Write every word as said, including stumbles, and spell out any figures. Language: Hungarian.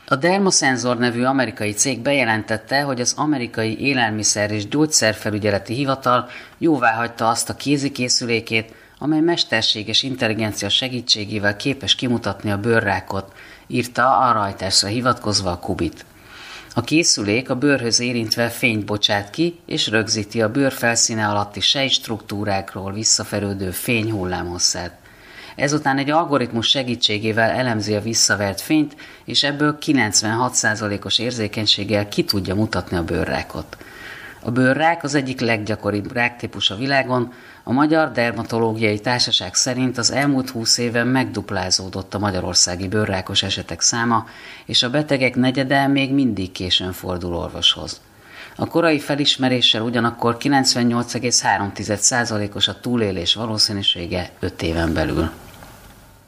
A Dermosenzor nevű amerikai cég bejelentette, hogy az amerikai Élelmiszer- és Gyógyszerfelügyeleti Hivatal jóváhagyta azt a kézikészülékét, amely mesterséges intelligencia segítségével képes kimutatni a bőrrákot, írta a Reutersre hivatkozva a Kubit. A készülék a bőrhöz érintve fényt bocsát ki, és rögzíti a bőr felszíne alatti sejtstruktúrákról visszaferődő fényhullámhosszát. Ezután egy algoritmus segítségével elemzi a visszavert fényt, és ebből kilencvenhat százalékos érzékenységgel ki tudja mutatni a bőrrákot. A bőrrák az egyik leggyakoribb ráktípus a világon. A Magyar Dermatológiai Társaság szerint az elmúlt húsz éven megduplázódott a magyarországi bőrrákos esetek száma, és a betegek negyede még mindig későn fordul orvoshoz. A korai felismeréssel ugyanakkor kilencvennyolc egész három százalékos a túlélés valószínűsége öt éven belül.